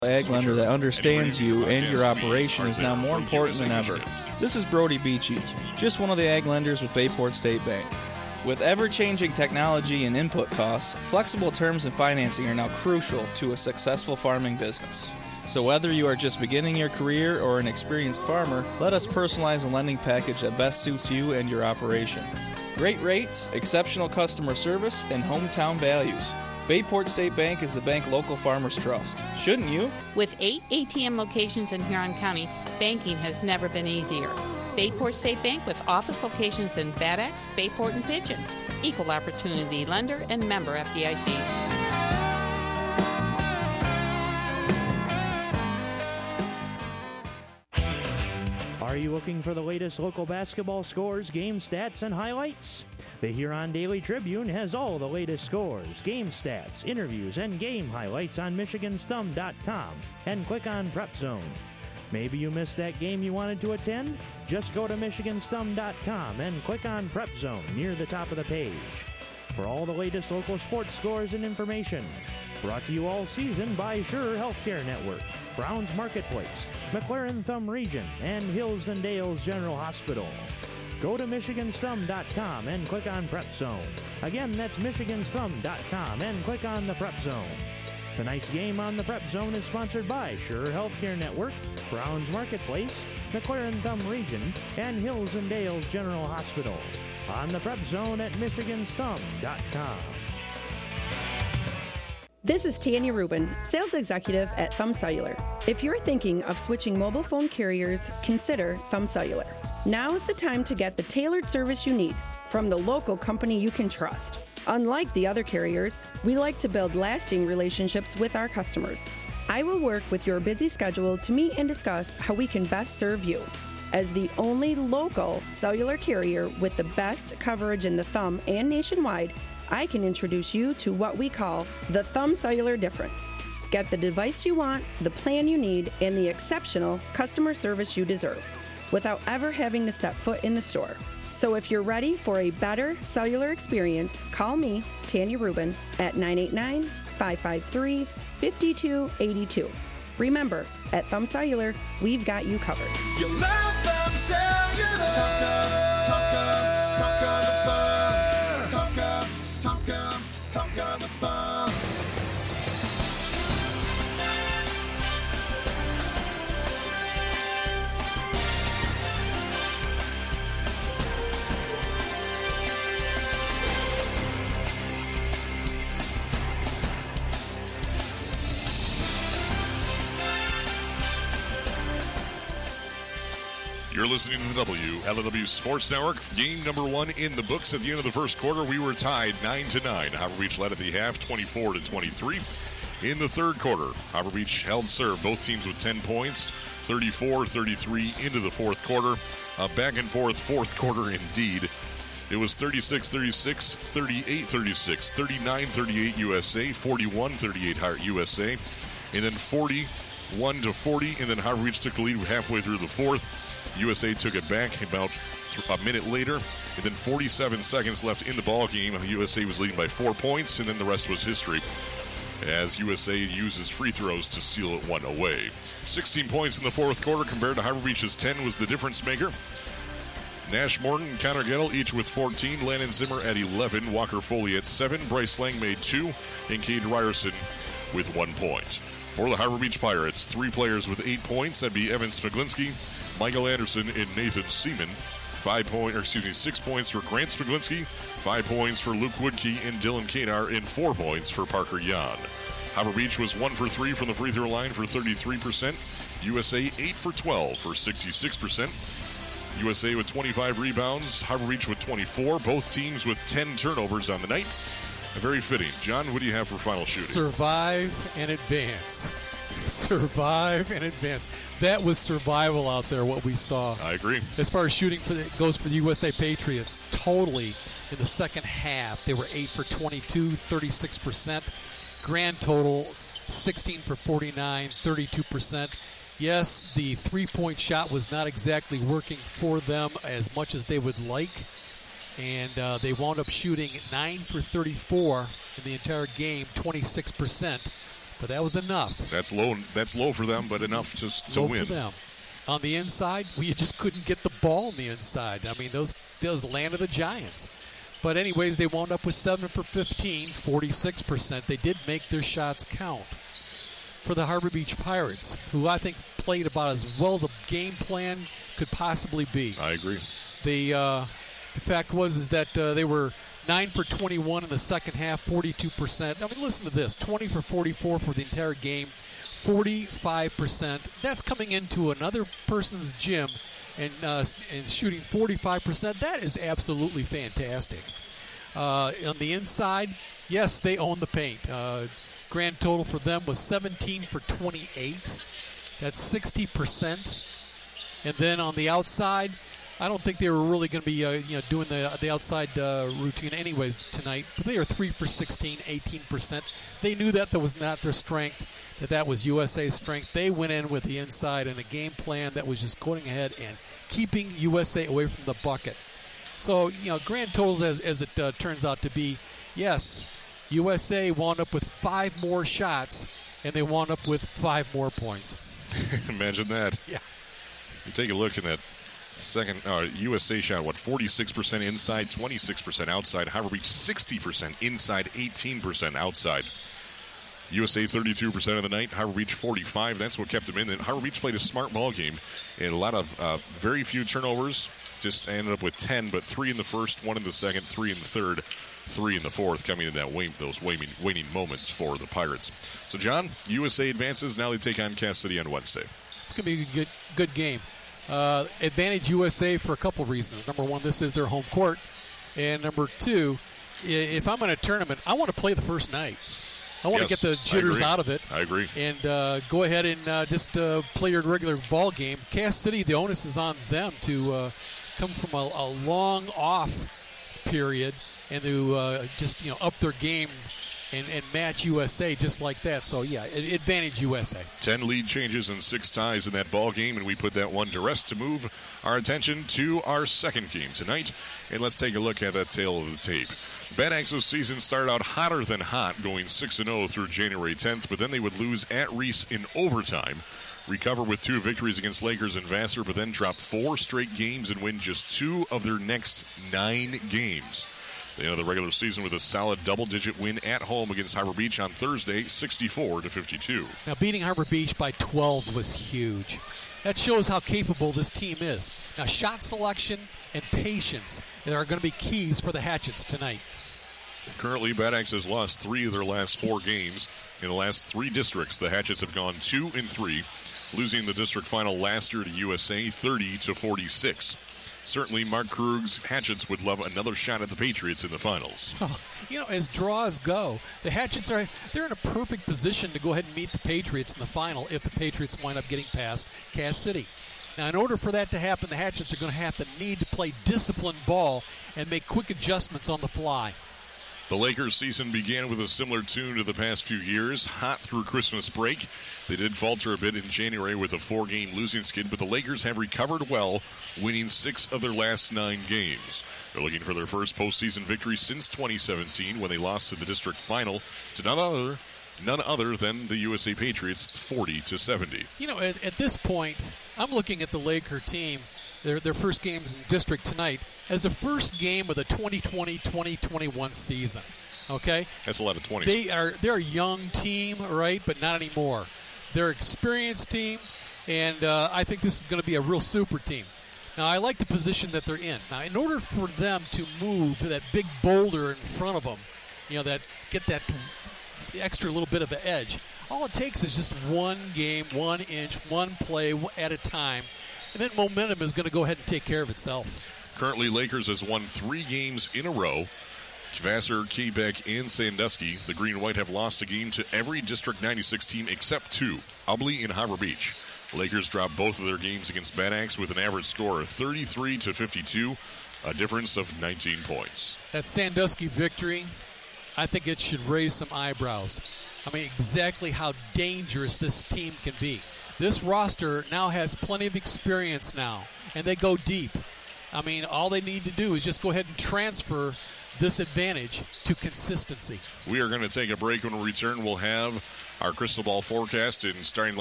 ag lender that understands you and your operation is now more important than ever. This is Brody Beachy, just one of the ag lenders with Bayport State Bank. With ever-changing technology and input costs, flexible terms and financing are now crucial to a successful farming business. So whether you are just beginning your career or an experienced farmer, let us personalize a lending package that best suits you and your operation. Great rates, exceptional customer service, and hometown values. Bayport State Bank is the bank local farmers trust. Shouldn't you? With 8 ATM locations in Huron County, banking has never been easier. Bayport State Bank with office locations in Bad Axe, Bayport, and Pigeon. Equal opportunity lender and member FDIC. Are you looking for the latest local basketball scores, game stats, and highlights? The Huron Daily Tribune has all the latest scores, game stats, interviews, and game highlights on MichiganStum.com and click on Prep Zone. Maybe you missed that game you wanted to attend? Just go to MichiganStum.com and click on Prep Zone near the top of the page. For all the latest local sports scores and information. Brought to you all season by Sure Healthcare Network, Browns Marketplace, McLaren Thumb Region, and Hills and Dales General Hospital. Go to MichiganStum.com and click on Prep Zone. Again, that's MichiganStum.com and click on the Prep Zone. Tonight's game on the Prep Zone is sponsored by Sure Healthcare Network, Browns Marketplace, McLaren Thumb Region, and Hills and Dales General Hospital. On the Prep Zone at MichiganStum.com. This is Tanya Rubin, sales executive at Thumb Cellular. If you're thinking of switching mobile phone carriers, consider Thumb Cellular. Now is the time to get the tailored service you need from the local company you can trust. Unlike the other carriers, we like to build lasting relationships with our customers. I will work with your busy schedule to meet and discuss how we can best serve you. As the only local cellular carrier with the best coverage in the Thumb and nationwide, I can introduce you to what we call the Thumb Cellular difference. Get the device you want, the plan you need, and the exceptional customer service you deserve, without ever having to step foot in the store. So if you're ready for a better cellular experience, call me, Tanya Rubin, at 989-553-5282. Remember, at Thumb Cellular, we've got you covered. You love Thumb Cellular. Talk of the Thumb. You're listening to the WLW Sports Network. Game number 1 in the books. At the end of the first quarter, we were tied 9-9. Harbor Beach led at the half, 24-23. In the third quarter, Harbor Beach held serve, both teams with 10 points, 34-33 into the fourth quarter. A back-and-forth fourth quarter indeed. It was 36-36, 38-36, 39-38 USA, 41-38 USA, and then 41-40, and then Harbor Beach took the lead halfway through the fourth. USA took it back about a minute later, and then 47 seconds left in the ball game. USA was leading by 4 points, and then the rest was history, as USA uses free throws to seal it one away. 16 points in the fourth quarter compared to Harbor Beach's 10 was the difference maker. Nash Morton and Connor Gettle each with 14, Landon Zimmer at 11, Walker Foley at 7, Bryce Lang made 2, and Cade Ryerson with 1 point. For the Harbor Beach Pirates, 3 players with 8 points. That'd be Evan Smiglinski, Michael Anderson, and Nathan Seaman. 6 points for Grant Smiglinski, 5 points for Luke Woodkey and Dylan Kadar, and 4 points for Parker Yan. Harbor Beach was 1 for 3 from the free throw line for 33%. USA 8 for 12 for 66%. USA with 25 rebounds, Harbor Beach with 24. Both teams with 10 turnovers on the night. Very fitting. John, what do you have for final shooting? Survive and advance. Survive and advance. That was survival out there, what we saw. I agree. As far as shooting goes for the USA Patriots, totally in the second half, they were 8 for 22, 36%. Grand total, 16 for 49, 32%. Yes, the three-point shot was not exactly working for them as much as they would like. And they wound up shooting 9 for 34 in the entire game, 26%. but that was enough. That's low. That's low for them, but enough to Low win. For them. On the inside, we just couldn't get the ball on the inside. I mean, those land of the Giants. But anyways, they wound up with 7 for 15, 46%. They did make their shots count. For the Harbor Beach Pirates, who I think played about as well as a game plan could possibly be. I agree. The fact is that they were 9 for 21 in the second half, 42%. I mean, listen to this: 20 for 44 for the entire game, 45%. That's coming into another person's gym and shooting 45%. That is absolutely fantastic. On the inside, yes, they own the paint. Grand total for them was 17 for 28. That's 60%. And then on the outside, I don't think they were really going to be doing the outside routine anyways tonight. But they are 3 for 16, 18%. They knew that was not their strength, that was USA's strength. They went in with the inside and a game plan that was just going ahead and keeping USA away from the bucket. So, grand totals as it turns out to be, yes, USA wound up with 5 more shots, and they wound up with 5 more points. Imagine that. Yeah. You take a look at that second USA shot, 46% inside, 26% outside. Harbor Beach 60% inside, 18% outside. USA 32% of the night, Harbor Beach 45%. That's what kept them in. And Harbor Beach played a smart ball game and a lot of very few turnovers. Just ended up with 10, but 3 in the first, 1 in the second, 3 in the third, 3 in the fourth, coming in those waning moments for the Pirates. So, John, USA advances. Now they take on Cass City on Wednesday. It's going to be a good game. Advantage USA for a couple reasons. Number one, this is their home court. And number two, if I'm in a tournament, I want to play the first night. I want to get the jitters out of it. I agree. And go ahead and just play your regular ball game. Cass City, the onus is on them to come from a long off period and to just up their game and match USA just like that. So, yeah, advantage USA. 10 lead changes and 6 ties in that ball game, and we put that one to rest to move our attention to our second game tonight. And let's take a look at that tail of the tape. Bad Axe's season started out hotter than hot, going 6-0 through January 10th, but then they would lose at Reese in overtime, recover with 2 victories against Lakers and Vassar, but then drop 4 straight games and win just 2 of their next 9 games. They end the regular season with a solid double-digit win at home against Harbor Beach on Thursday, 64-52. Now, beating Harbor Beach by 12 was huge. That shows how capable this team is. Now, shot selection and patience are going to be keys for the Hatchets tonight. Currently, Bad Axe has lost 3 of their last 4 games. In the last 3 districts, the Hatchets have gone 2-3, losing the district final last year to USA 30-46. Certainly, Mark Krug's Hatchets would love another shot at the Patriots in the finals. Oh, as draws go, the Hatchets they're in a perfect position to go ahead and meet the Patriots in the final if the Patriots wind up getting past Cass City. Now, in order for that to happen, the Hatchets are going to need to play disciplined ball and make quick adjustments on the fly. The Lakers' season began with a similar tune to the past few years, hot through Christmas break. They did falter a bit in January with a 4-game losing skid, but the Lakers have recovered well, winning 6 of their last 9 games. They're looking for their first postseason victory since 2017 when they lost to the district final to none other than the USA Patriots, 40-70. At this point, I'm looking at the Laker team, their first games in district tonight, as the first game of the 2020-2021 season. Okay? That's a lot of 20. They're a young team, right, but not anymore. They're an experienced team, and I think this is going to be a real super team. Now, I like the position that they're in. Now, in order for them to move to that big boulder in front of them, that get that extra little bit of an edge, all it takes is just one game, 1 inch, one play at a time, and then momentum is going to go ahead and take care of itself. Currently, Lakers has won 3 games in a row. Vassar, Quebec, and Sandusky. The Green and White have lost a game to every District 96 team except 2, Ubley and Harbor Beach. Lakers dropped both of their games against Bad Axe with an average score of 33-52, a difference of 19 points. That Sandusky victory, I think it should raise some eyebrows. I mean, exactly how dangerous this team can be. This roster now has plenty of experience now, and they go deep. I mean, all they need to do is just go ahead and transfer this advantage to consistency. We are going to take a break. When we return, we'll have Our crystal ball forecast in starting